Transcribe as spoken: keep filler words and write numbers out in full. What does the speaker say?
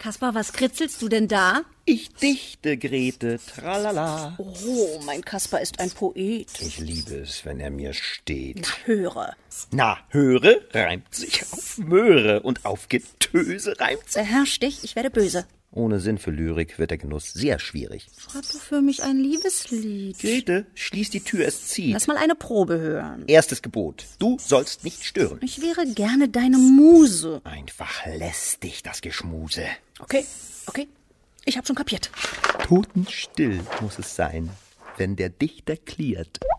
Kaspar, was kritzelst du denn da? Ich dichte, Grete, tralala. Oh, mein Kaspar ist ein Poet. Ich liebe es, wenn er mir steht. Na, höre. Na, höre reimt sich auf Möhre und auf Getöse reimt sich. Beherrsch dich, ich werde böse. Ohne Sinn für Lyrik wird der Genuss sehr schwierig. Schreib doch für mich ein Liebeslied. Grete, schließ die Tür, es zieht. Lass mal eine Probe hören. Erstes Gebot, du sollst nicht stören. Ich wäre gerne deine Muse. Einfach lästig, das Geschmuse. Okay, okay, ich hab schon kapiert. Totenstill muss es sein, wenn der Dichter kliert.